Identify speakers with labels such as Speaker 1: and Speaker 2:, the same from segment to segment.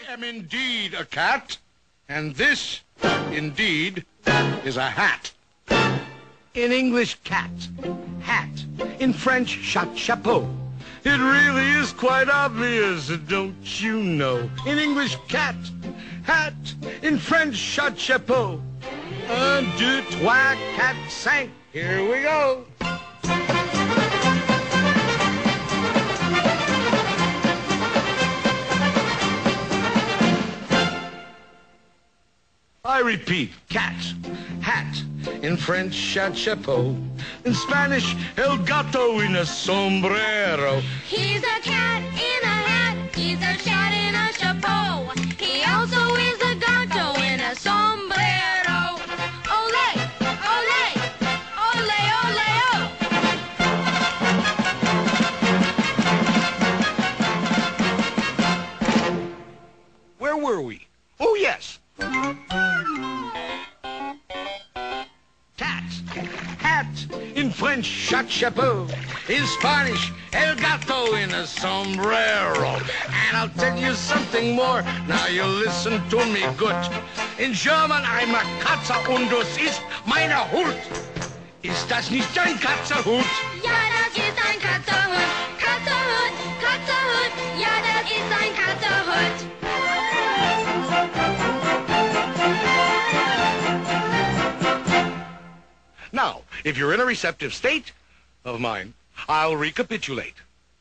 Speaker 1: am indeed a cat, and this, indeed, is a hat. In English, cat, hat. In French, chat, chapeau. It really is quite obvious, don't you know? In English, cat, hat. In French, chat, chapeau. Un, deux, trois, quatre, cinq. Here we go. I repeat, cat, hat. In French, chat, chapeau. In Spanish, el gato en a sombrero.
Speaker 2: He's a cat in a hat. He's a cat in a chapeau. He also is a gato in a sombrero. Ole, ole, ole, ole, oh.
Speaker 1: Where were we? Oh, yes. Cat, hat. In French, chat, chapeau. In Spanish, el gato in a sombrero. And I'll tell you something more. Now you listen to me good. In German, I'm a Katze und das ist meine Hut. Ist das nicht ein Katzerhut?
Speaker 2: Ja, das ist ein Katzerhut. Katzerhut, Katzerhut. Ja, das ist ein Katzerhut.
Speaker 1: Now, if you're in a receptive state of mind, I'll recapitulate.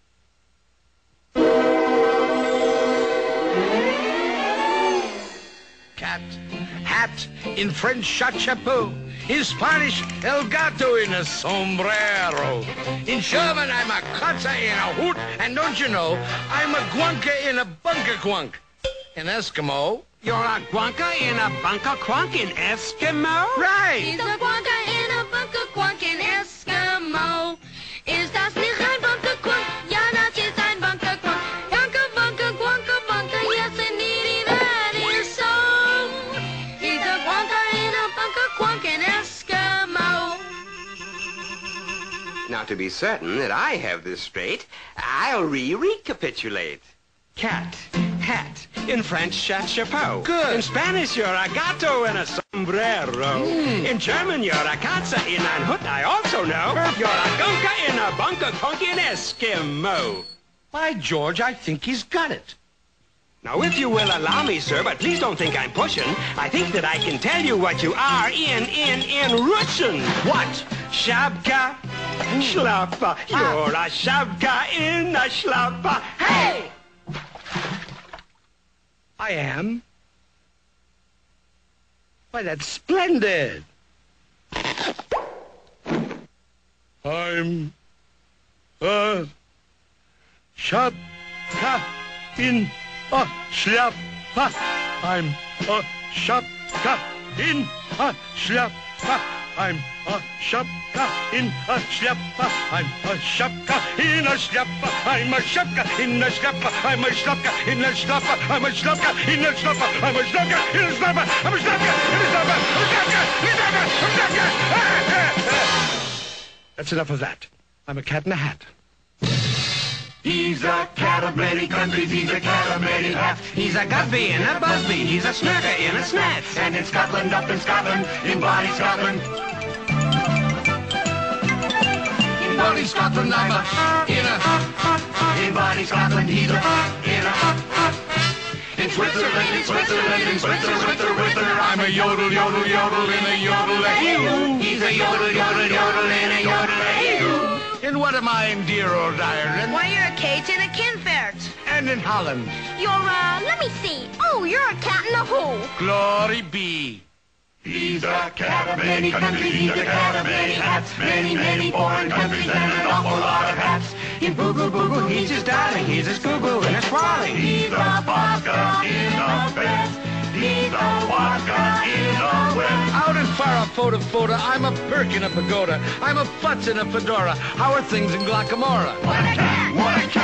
Speaker 1: Cat, hat. In French, chat, chapeau. In Spanish, el gato in a sombrero. In German, I'm a Katze in a hoot. And don't you know, I'm a guanka in a bunker quunk. In Eskimo,
Speaker 3: You're a guanka in a bunker crunk in Eskimo?
Speaker 1: right.
Speaker 2: He's a guanka in a bunker quunk in Eskimo. Ist das nicht ein bunker quunk? Ja, das ist ein bunker quunk. Bunker, bunker, guanka, bunker. Yes, indeed, that is so. He's a guanka in a bunker quunk in Eskimo.
Speaker 3: Now, to be certain that I have this straight, I'll recapitulate. Cat, hat. In French, chat, chapeau.
Speaker 1: Good.
Speaker 3: In Spanish, you're a gato in a sombrero. In German, you're a Katze in ein Hut. I also know you're a gunka in a bunker crunk in Eskimo.
Speaker 1: By George, I think he's got it.
Speaker 3: Now, if you will allow me, sir, but please don't think I'm pushing, I think that I can tell you what you are in Russian.
Speaker 1: What?
Speaker 3: Shabka, schlappa. You're a shabka in a schlappa. Hey!
Speaker 1: I am? Why, that's splendid. I'm a shapka in a schlappa. I'm a shapka in a schlappa. I'm a shapka in a schlappa. I'm a shapka in a schlappa. I'm a shapka in a schlappa. I'm a shapka in a schlappa. I'm a shapka in a schlappa. I'm a shapka in a schlappa. I'm a shapka in a schlappa. I'm a shapka. That's enough of that. I'm a cat in a hat.
Speaker 4: He's a cat of many countries, he's a cat of many hats.
Speaker 3: He's a Gusby and a Busby, he's a Snurker in a Snats.
Speaker 4: And in Scotland, up in Scotland, in Bonnie, Scotland. In Bonnie, Scotland, I'm a in Bonnie, Scotland, he's a in In Switzerland, in Switzerland, in Switzerland, I'm a yodel, yodel, yodel in a yodel-a-hee-oo. He's a yodel, yodel, yodel in a yodel-a-hee-oo.
Speaker 1: And what am I in dear old Ireland?
Speaker 2: Why, you're a Kate in a Kinfert.
Speaker 1: And in Holland.
Speaker 2: You're, let me see. Oh, you're a cat in a hole.
Speaker 1: Glory be.
Speaker 4: He's a cat of many countries, he's a cat of many hats. Many, many foreign countries and an awful lot of hats.
Speaker 3: In Boo Boo Boo, he's his darling, he's his Goo Goo and his Swirling.
Speaker 4: He's a vodka in the best. He's a vodka in the west.
Speaker 1: Out in Farah, I'm a Perk in a pagoda. I'm a Futz in a fedora. How are things in Glockamora?
Speaker 4: What a cat! What a cat!